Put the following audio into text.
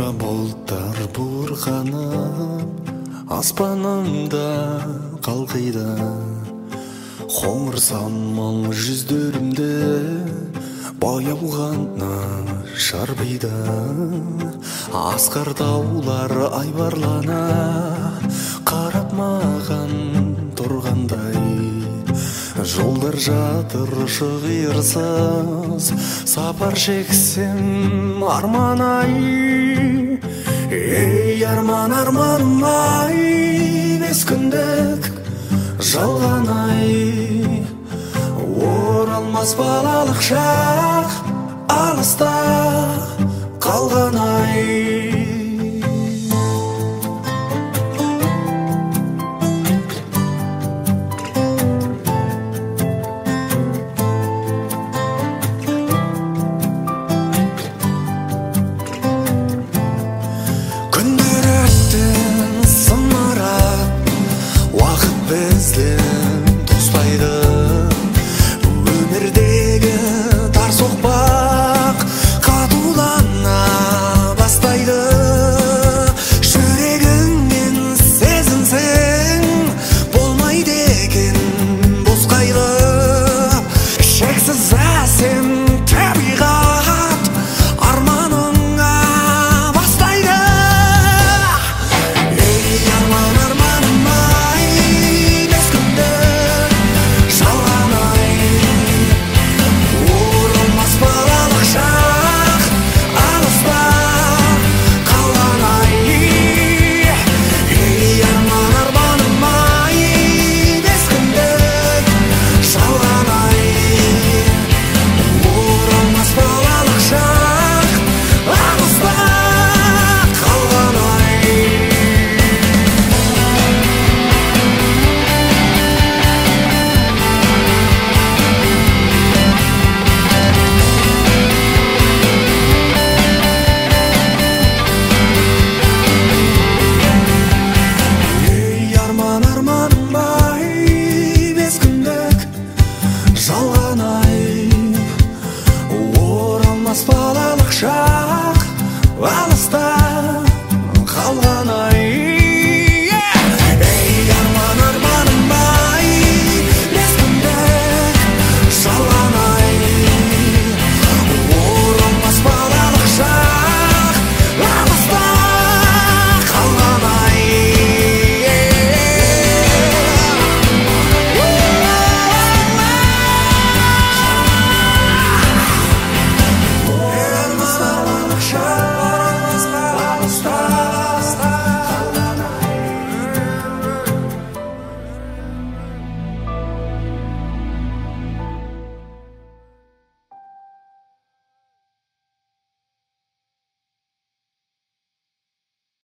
Қара бұлттар бұрқанып, аспанымда қалқиды. Қоңыр самал жүздерімде баяу ғана шарбиды. Асқар таулар айбарлана қарап маған тұрғандай. Жолдар жатыр шығырсыз, сапар шексем арман-ай. Ей арман, арманым-ай, 5 күндік жалған-ай. Оралмас балалық шақ, алыста қалған-ай. Бізден тоспайды, өмірдегі тар соқпақ қатулана бастайды. Жүрегіңмен сезінсең болмайды екен бос қайғы. Шексіз әсем табиғат арманыңа бастайды. Ей арман, арманым-ай, балалық шақ алыста қалған-ай.